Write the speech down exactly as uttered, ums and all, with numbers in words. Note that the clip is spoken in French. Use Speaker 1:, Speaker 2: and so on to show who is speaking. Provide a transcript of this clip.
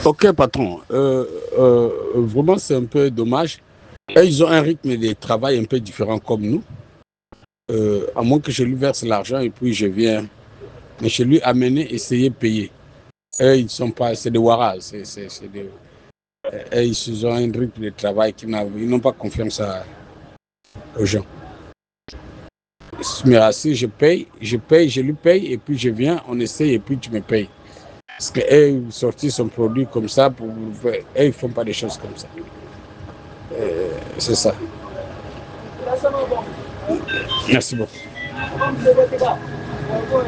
Speaker 1: Ok, patron. Euh, euh, vraiment, c'est un peu dommage. Et ils ont un rythme de travail un peu différent comme nous. Euh, à moins que je lui verse l'argent et puis je viens. Mais je lui amener, essayer, payer. Eux, ils sont pas, c'est des waras. C'est, c'est, c'est des, et ils ont un rythme de travail qui n'a, ils n'ont pas confiance à, aux gens. Mais si je paye, je paye, je lui paye et puis je viens, on essaye et puis tu me payes. Parce qu'eux, sortir son produit comme ça, pour, eux, ils ne font pas des choses comme ça. Euh, c'est ça. Merci beaucoup.